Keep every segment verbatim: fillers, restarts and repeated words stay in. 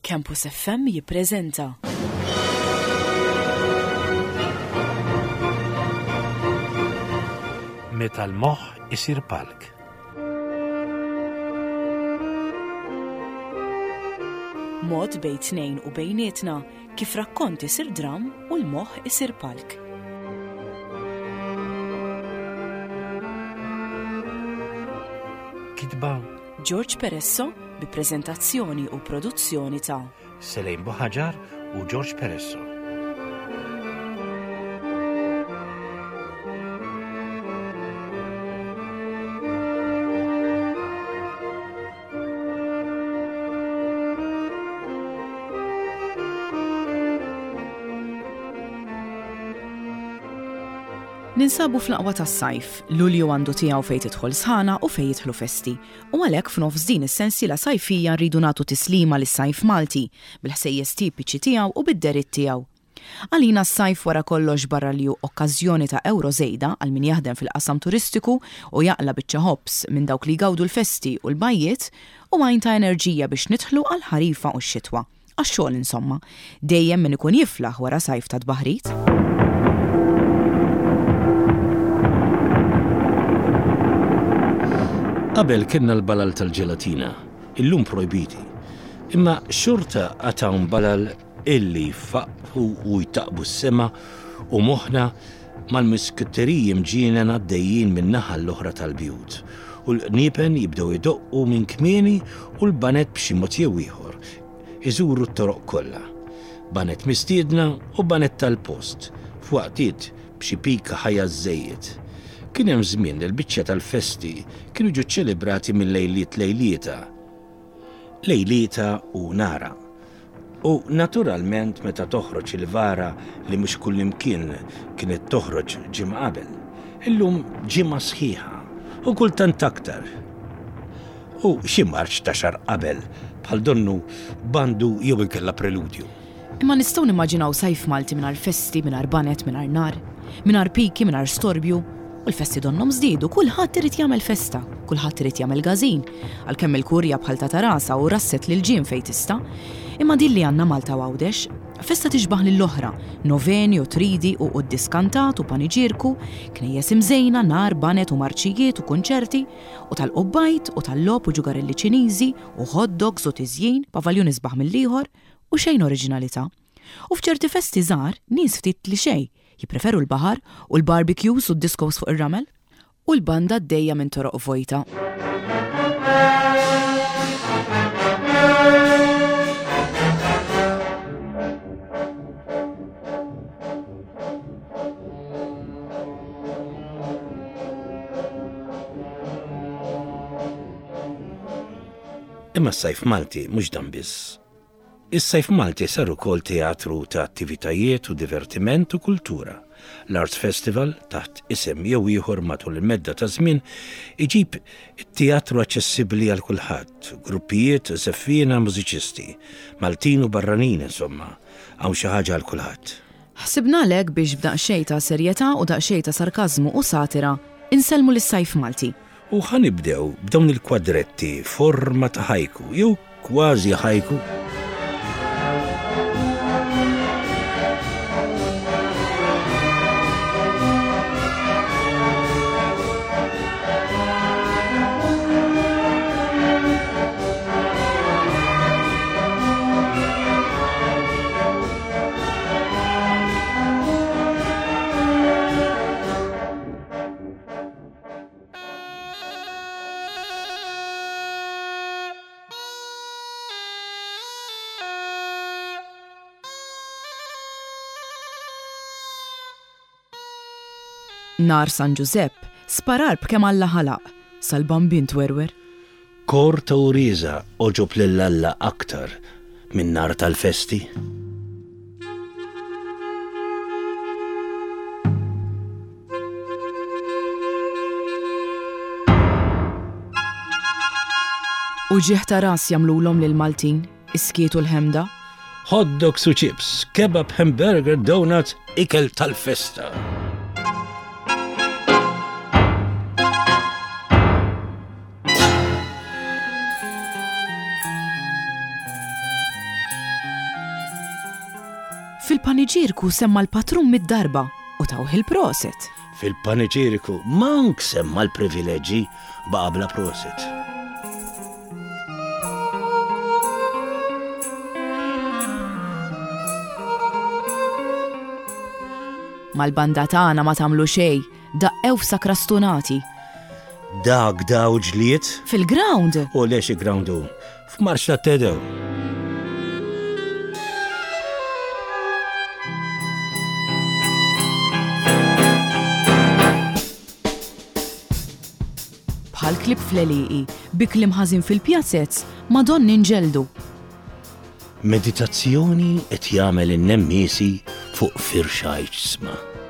Campus F M jippreżenta. Meta l-moħħ isir palk. Mod bejn tnejn u bejnietna kif rakkont isir dram u l-moħħ isir palk. Kitba George Peresso bi preżentazzjoni u produzzjoni ta' Selejn Boħaġar u George Peresso. Ninsabu fl-aqwa tas-sajf, Lulju għandu tiegħu fejn tidħol sħana u fejn jidħlu festi. U għalhekk f'nofs din is-sensiela sajfija rridu nagħtu tislima lis-sajf Malti bil-ħsejjes tipiċi tiegħu u bid-deritt tiegħu. Għalina s-sajf wara kollox barra li hu okkażjoni ta' euro żejda għal min jaħdem fil-qasam turistiku u jaqla biċċa ħobs minn dawk li jgawdu l-festi u l-bajjiet u għajn ta' enerġija biex nidħlu għal ħarifa u x-xitwa. Għax-xogħol insomma, dejjem min ikun jiflaħ wara sajf ta' tbaħrit. Qabel kienna l-balal tal-ġelatina, illum projbiti. Imma xorta għatawn balal illi faqfu u jtaqbu s-sema u moħna mal-miskutteriji mġiena għaddejjin minn naħa l-oħra tal-bjut. U l-qniepen jibdew jidoqqu minn kmieni u l-banet b'xi mod jew ieħor. Iżuru t-toroq kollha. Banet mistiedna u banet tal-post. F'waqtiet b'xi pika ħajja żejjed. Kien hemm żmien il-biċċa tal-festi kienu ġu ċelebrati minn lejliet lejlieta. Lejlieta u nara. U naturalment meta toħroġ il-vara li mhux kullimkien kienet toħroġ ġimgħa qabel. Illum ġimgħa sħiħa u kultant aktar. U xi marċ ta' xahar qabel bħal donnu bandu jew inkella preludju. Imma nistgħu nimmaġinaw sajf Malti mingħajr festi, mingħajr banet, mingħajr nar, mingħajr piki, mingħajr storbju. U l-festi donnom żdiedu, kulħadd irid jagħmel festa, kulħadd irid jagħmel gażin, għalkemm il-kurja bħal ta' tarasa u rasset lil ġiem fejn tista'. Imma din li għandna Malta Għawdex, festa tixbaħ lill-oħra, noveni u tridi u qudies kantat u paniġierku, knejjes imżejna, nar, banet u marċijiet u kunċerti, u tal-qobbajt u tal-logħob u ġugarelli Ċiniżi u hot dogs u tiżjin, pavaljon isbaħ mill-ieħor u xejn oriġinalità. U f'ċerti festi żgħar nies ftit li xejn jippreferu l-baħar u l-barbecues u d-diskos fuq ir-ramel u l-banda d-dejja minn toroq vojta. Imma s-sajf Malti mhux dan biss. Is-sajf Malti sar ukoll teatru ta' attivitajiet u divertiment u kultura. L-Arts Festival taħt isem jew ieħor matul il-medda ta' żmien iġib it-teatru aċċessibbli għal kulħadd, gruppijiet, żeffina, mużiċisti, Maltin u barranin insomma, hawn xi ħaġa għal kulħadd. Ħsibna lek biex b'daqsxejn ta' serjetà u daqsxejn ta' sarkażmu u satira insellmu lis-sajf Malti. U ħanibdew b'dawn il-kwadretti forma ta' ħajku jew kważi ħajku. Nar San Giuseppe sparar b'kemm Alla ħalaq sal-bambin twerwer. Kor ta' uriża oġob lill-Alla aktar minn nar tal-festi. U ġieħ ta' ras jagħmluhom lil Maltin, iskiet u l-ħemda. Hot dogs u chips, kebab, hamburger, donuts, ikel tal-festa. Fil-paniġirku semma l-patrun mid-darba u tawh il-proset. Fil-paniġiriku mank semma l-privileġġi baqa bla proset. Mal-banda tagħna ma tagħmlu xejn, daqqew f'sakrastunati. Dak daw ġliet? Fil-ground. U lex il-groundu? F'marx ta' tedew. Bħal klib fl-eliqi, bi kliem ħażin fil-pjazzezz, Madonni nġeldu. Meditazzjoni qed jagħmel in-nemmisi fuq firxa ġisma.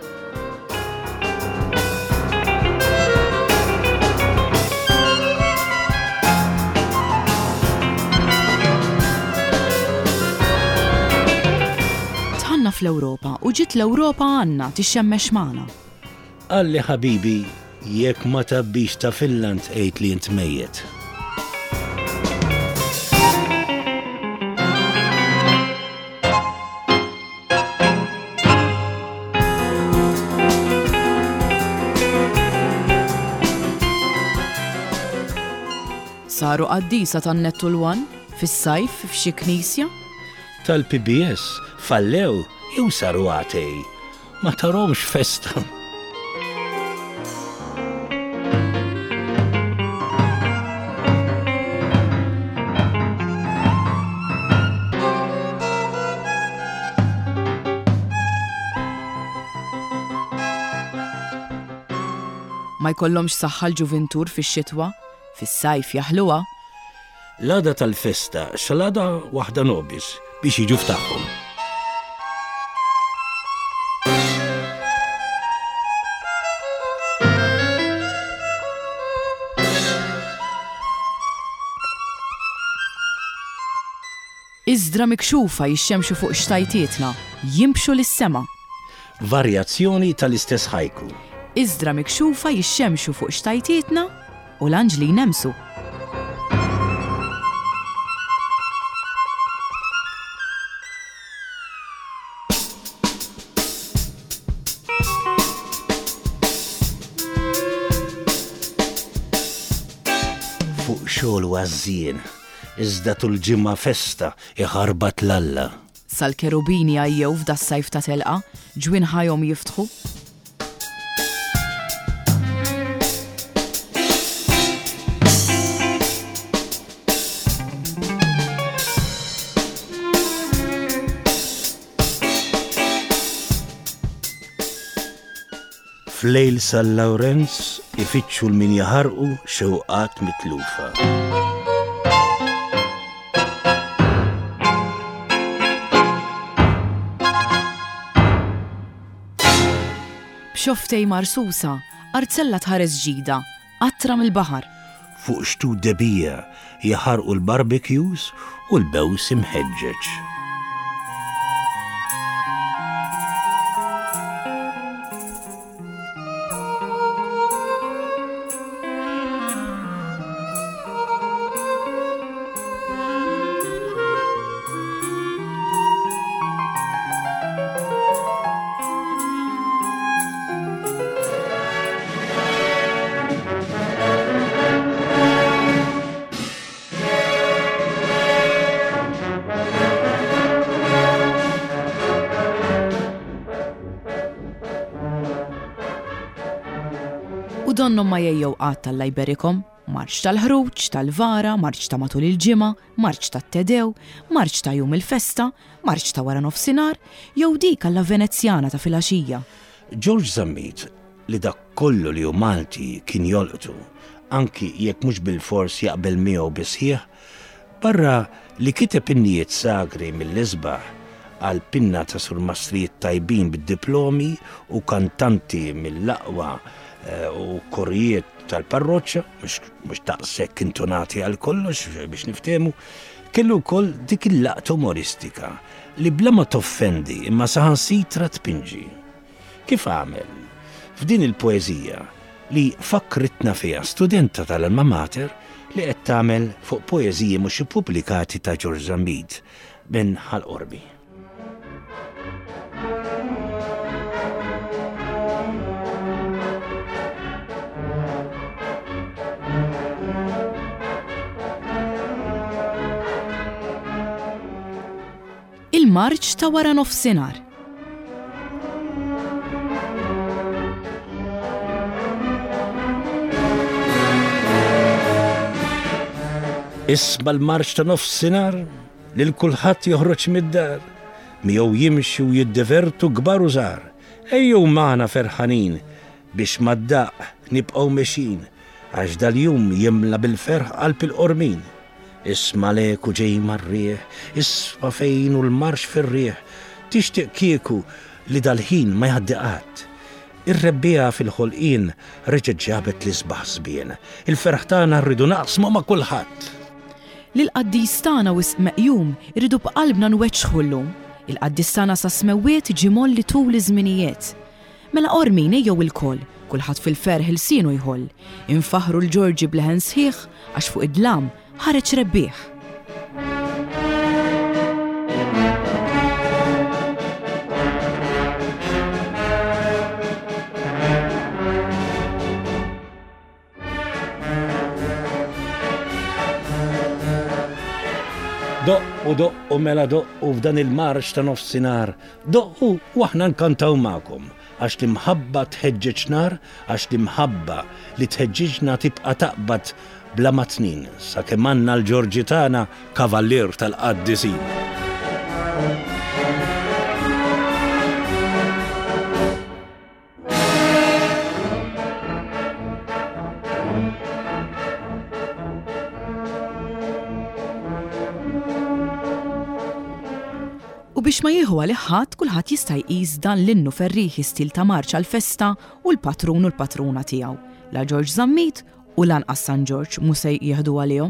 Tħanna fl-Ewropa u ġiet l-Ewropa għandna tixxemmex magħna. Alli ħabibi, jekk ma tabbix ta' Finland għid li int mejjed. Saru qaddisa tan-nettu l-wan fis-sajf f'xi knisja? Tal-P B S fallew jew saru għatej. Ma tarhomx festa. Ma jkollhomx saħħa l-ġuventur fix-xitwa? Fis-sajf jaħluha. L-għada tal-festa xalada waħda nobis biex jiġu ftaħħom. Iżdra mikxufa jixxemxu fuq xtajtietna, jimbxu lis-sema. Varjazzjoni tal-istess ħajku. Iżdra mikxufa jixxemxu fuq xtajtietna u l-anġli jnemsu. Fuq xogħol għażżien, iżda tul ġimgħa festa iħarbat l-Alla. Sal-kerubini għajjew f'da s-sajf ta' telqa, ġwien ħajhom jiftħu. Flejl Sal-Lawrenz ifittxu l-min jaħarqu xewqat mitlufa. B'xoftej marsusa, arzella tħares ġida, qattra mill-baħar. Fuq xtud debija jaħarqu l-barbecues u l-bews imħeġġeġ. U donnom ma jejjew qatt tal-lajberikom, marċ tal-ħruġ, tal-vara, marċ ta' matul il-ġimgħa, marċ tat-tedew, marċ ta' jum il-festa, marċ ta' wara nofsinhar, jew dik alla Venezjana ta' filgħaxija. George Zammit li dak kollu li hu Malti kien jolqtu, anki jekk mhux bil-fors jaqbel miegħu bisħieħ, barra li kiteb innijiet sagri mill-isbaħ għal pinna ta' surmastrijiet tajbin bid-diplomi u kantanti mill-aqwa u korrijiet tal-parroċċa, mhux daqshekk intonati għal kollox biex niftehmu, kellu wkoll dik il-laqta umoristika li bla ma toffendi imma saħansitra tpinġi. Kif għamel f'din il-poeżija li fakkritna fiha studenta tal-Alma Mater li qed tagħmel fuq poeżiji mhux ippubblikati ta' George Zammit minn ħal-qorbi. il-marċ ta' wara nofsinhar. Isma' l-marċ ta' nofsinhar lil kulħadd joħroġ mid-dar, miegħu jimxi u jiddivertu kbar u żgħar. Ejjew magħna ferħanin biex mad-daq nibqgħu mexin, għax dal-jum jimla bil-ferħ qalb il-qormin. Isma' leku ġej mar-rieħ, isma' fejn u l-marx fir-rieħ, tixtieq kieku li dal-ħin ma jgħaddi qatt. Ir-rebbieqa fil-ħolqien reġgħet ġabet li sbaħ żbien, il-ferħ tagħna rridu naqsmu ma' kulħadd. Lil-qaddis tagħna wisq meqjum irridu b'qalbna nweċċħu llum. Il-qaddis tagħna sa smewwiet ġimolli tul iż-żminijiet. Mela qormin ejjew il-koll, kulħadd fil-ferħ il-sienu jħoll. Infaħru l-Ġorġi bleħen sħiħ għax fuq id-dlam ħareġ rebbieħ. Doqqu doqqu mela doqqu f'dan il-marċ ta' nofsinhar, doqqu u aħna nkantaw magħkom, għax l-imħabba tħeġġeġ nar, għax l-imħabba li tħeġġiġna tibqa' taqbad bla matnin, sakemm għandna l-Ġorġi tagħna kavallier tal-qaddisin. U biex ma jieħu għalih ħadd kulħadd jista' jqis dan l-innu ferriħi stil ta' marċ għall-festa u l-patrun u l-patruna tiegħu. La Ġorġ Żammit u lanqas San Ġorġ mhux se jieħdu għalihom.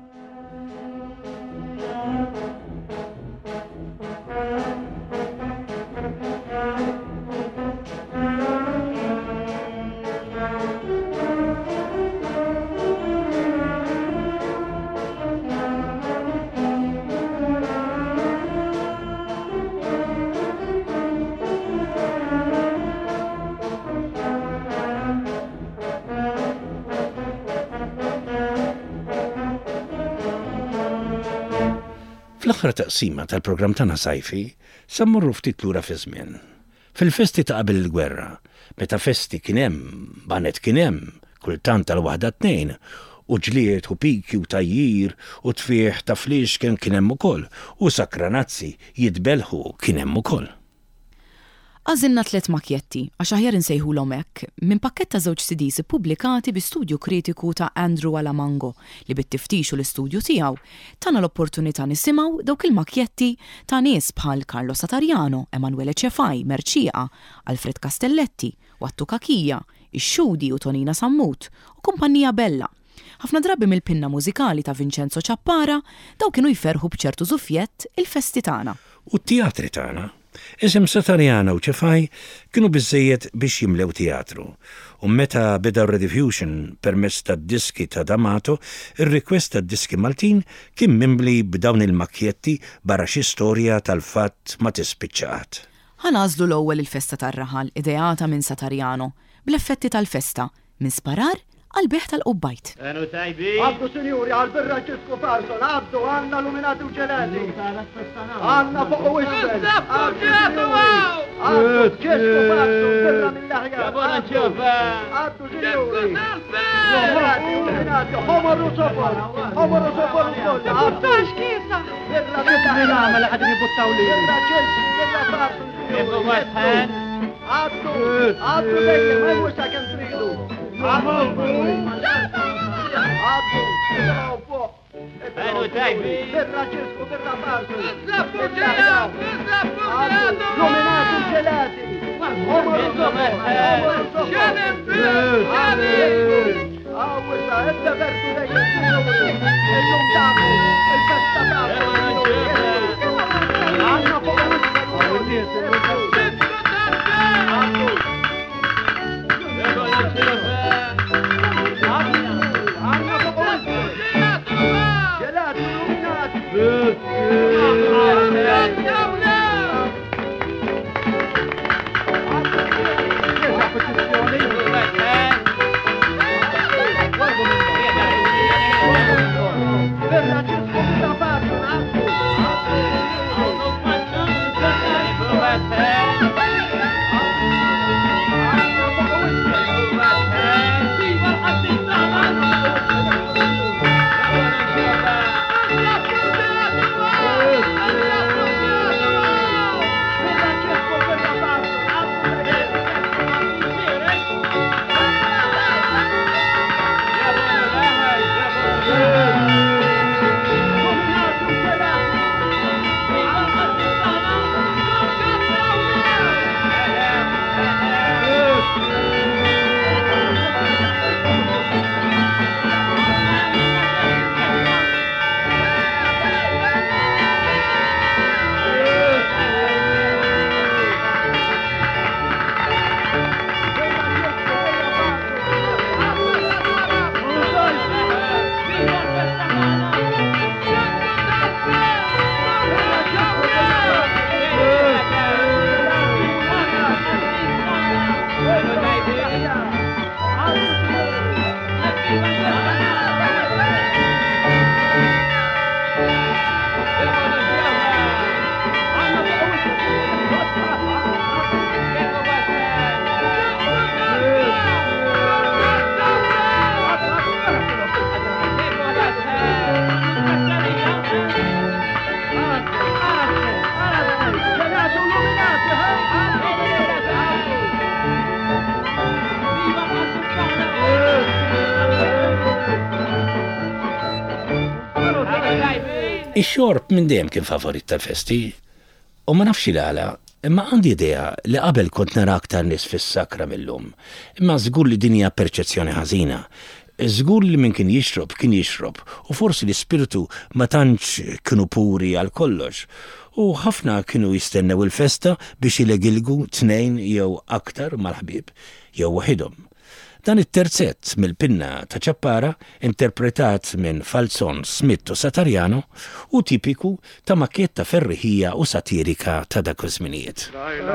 Fl-aħħar taqsima tal-programm tagħna sajfi sa mmorru ftit lura fi żmien. Fil-festi ta' qabel il-gwerra, meta festi kien hemm, banet kien hemm, kultant tal-waħda tnejn, u ġlied u piki u tajjir u tfieħ ta' flix kien kien hemm ukoll, u sakranazzi jitbelħu kien hemm ukoll. Għażilna tliet makjetti għax aħjar insejħulhom hekk minn pakkett ta' żewġ C Ds ippubblikati bi studju kritiku ta' Andrew Alamango li bit-tiftix u l-istudju tiegħu tana l-opportunità nisimgħu dawk il-makjetti ta' nies bħal Carlo Satarjano, Emanuele Cefaj, Merċieqa, Alfred Castelletti, Wattu Kakija, Ix-Xudi u Tonina Sammut u Kumpanija Bella. Ħafna drabi mill-pinna mużikali ta' Vincenzo Ċappara daw kienu jferħu b'ċertu żuffjett il-festi tagħna. U t-teatri tagħna. Isem Satarjano u Cefaj kienu biżżejjed biex jimlew teatru. U meta beda Rediffusion permezz tad-diski ta' D'Amato, ir-rikwest tad-diski Maltin kien mimli b'dawn il-makkjetti barra xi storja tal-fatt ma tispiċċat. Ħanażlu l-ewwel il-festa tar-raħal ideata minn Satarjano bl-effetti tal-festa minn sparar għal-beħ tal-qubbajt. Enu tajbi! Għabdu sinjuri, għal-birra ċisku Parson, għabdu, għanna luminati u ġelati. Għanna fuq u isbel. Għabdu sinjuri, għabdu ċisku Parson, birra mill-laħja. Għabona ċofa! Għabdu sinjuri. Luminati, luminati, homoru sopor, homoru sopor u koll. Għabdu xkisa. Birra mill-laħja. Għamela għadin jibuttaw li. Birra ċisku, birra Parson. Ibu għadħan. Għabdu, għabdu dejjem, ma jmux ta' kem tridu. Għabdu, għabdu, Enu tajbi! birra ċisku, birra Parson. Bizzafu ġelatu! Bizzafu ġelatu! Luminati ġelati! Homoru sopor! Homoru sopor! Xanem bil! Xanem! Għawissa, edda vertu dejjem sinjuri! Il-lum tabu, il-festa tabu! Għanna fuq u Verrà ċisku b'da Parson, għabdu! Ix-xorb minn dejjem kien favorit tal-festi, u ma nafx l-għala, imma għandi idea li qabel kont nara aktar nies fis-sakra millum, imma żgur li din hija perċezzjoni ħażina. Żgur li min kien jixrob kien jixrob, u forsi l-ispirtu ma tantx kienu puri għal kollox, u ħafna kienu jistennew il-festa biex ilegilgu tnejn jew aktar mal-ħbieb, jew waħidhom. Dan it-terzett mill-pinna ta' ċappara, interpretat minn Falzon, Smith u Satarjano, u tipiku ta' makketta ferriħija u satirika ta' dak iż-żminijiet.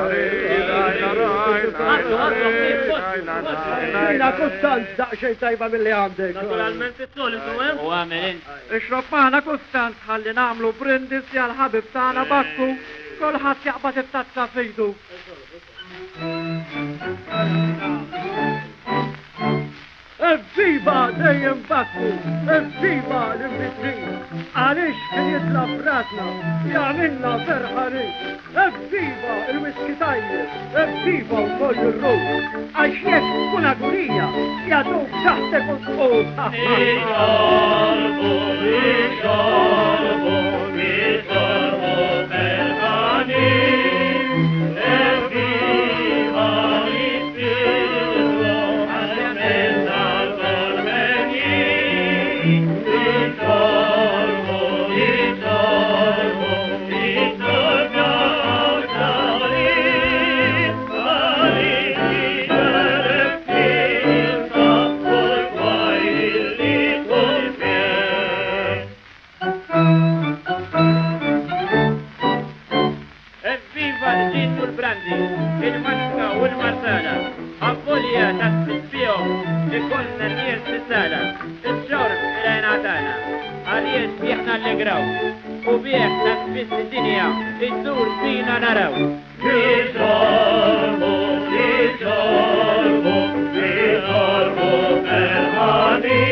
Jina Kostanz daqxej tajba mill-li għandek. Naturalment it-solitu, eh? U għamilin. Ixrob maħna Kostanz ħalli namlu brindis jal-ħabib tagħna Bakku, kolħat jaqbad it-tazza fejdu. Evviva dejjem Bakku, evviva l-imbitrin, għalix kien jitla f'rasna, jgħamilna ferħari, evviva il-wiski tajjeb, evviva u-koll il-ruħ, għax jek kuna gurija, jgħaduk taħtek u t-qod. Iġorbu, iġorbu, iġorbu ferħani, u bieħ nasbis id-dinja, id-dur fina naraw. Iġorbu, iġorbu, iġorbu ferħani,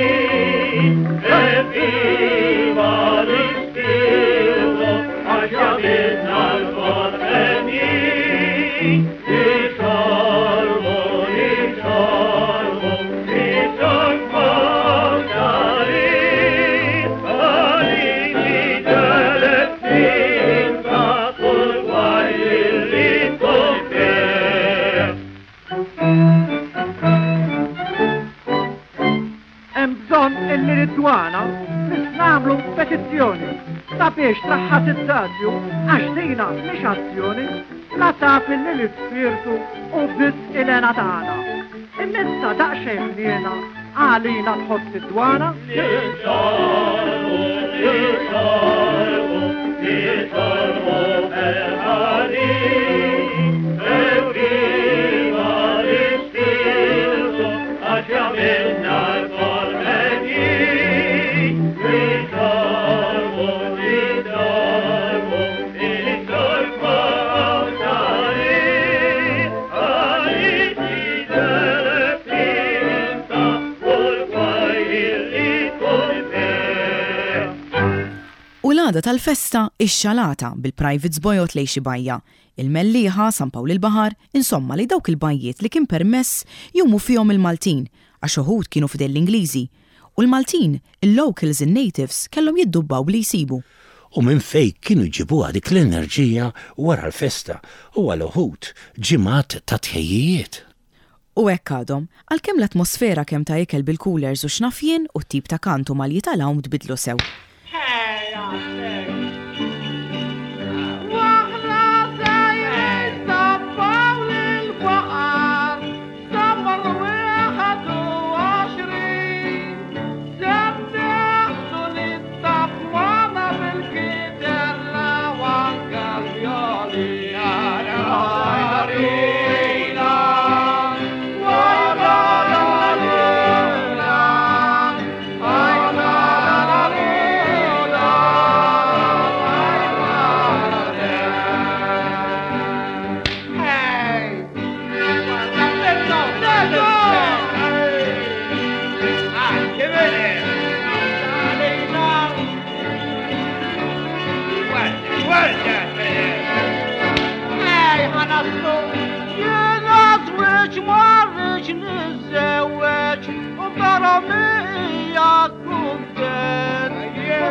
evviva l-ispirtu, għax jabidna l-korreni. Iġorbu, iġorbu, iġorbu Dwana, nisnamlu petizzjoni, ta' biex traħħat id-dadju, għax dina mhix azzjoni, la taf illi l-ispirtu u biss il-ena tagħna. Imissa daqsxejn ħniena għalina tħoss id-dwana. Iġorbu, iġorbu, iġorbu ferħani, evviva l-ispirtu, għax jagħmilna L-għada tal-festa ix-xalata bil-privates bojot lej xi bajja, il-mellieħa San Pawl il-Baħar, insomma li dawk il-bajjiet li kien permess jumu fihom il-Maltin, għax uħud kienu fidel l-Ingliżi, u l-Maltin, il-locals in natives kellhom jiddubbaw bli jsibu. U minn fej kienu jġibuha dik l-enerġija wara l-festa u għal uħud ġimgħat ta' tħejjijiet. U hekk għadhom, għalkemm l-atmosfera kemm ta' ikel bil-coolers u xnafjien u t-tip ta' kantu mal jitalgħu tbidlu sew.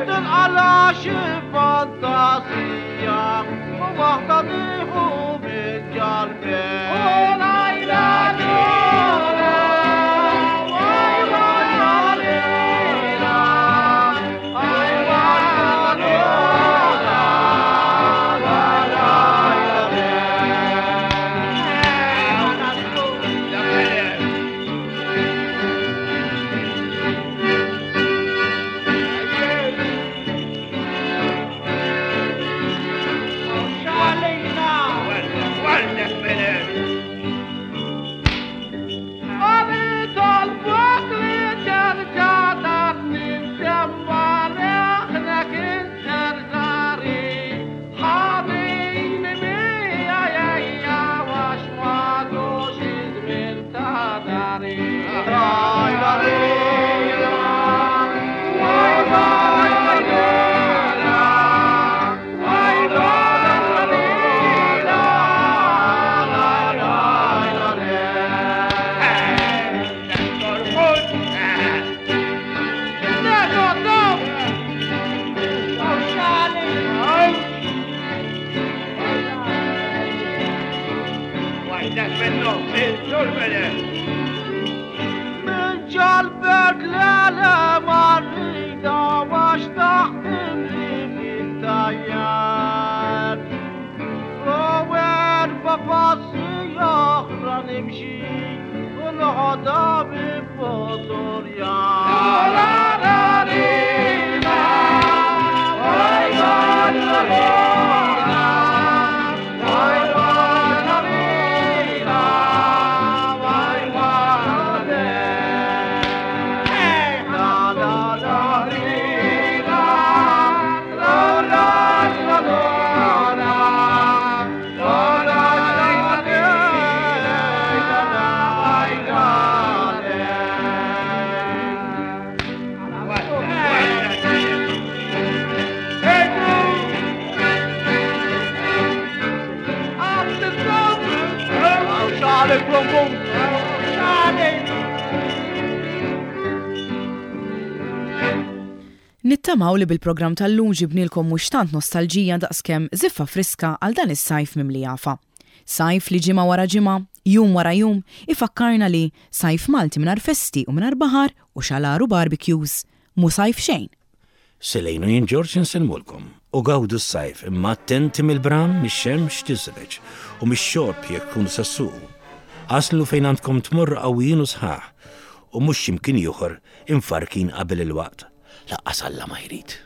على شي فانتاسيا ووحدة بيحو من قلبي لا إله إلا Nittamaw li bil-programm tal-lum ġibnilkom mhux tant nostalġija daqskemm ziffa friska għal dan is-sajf mimli jafa. Sajf li ġimgħa wara ġimgħa, jum wara jum, ifakkarna li sajf Malti mingħajr festi u mingħajr baħar u xalaru barbecues, mu sajf xejn. Selejnu jien George nselmulkom u gawdu s-sajf imma attenti mill-bram mix-xemx tiżreġ u mix-xorb jekk tkunu sassuq. Aslu fejn għandkom tmur qawwijin u sħaħ u mhux x'imkien ieħor infarkin qabel il-waqt. Laqqas Alla ma jrid.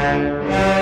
Thank you.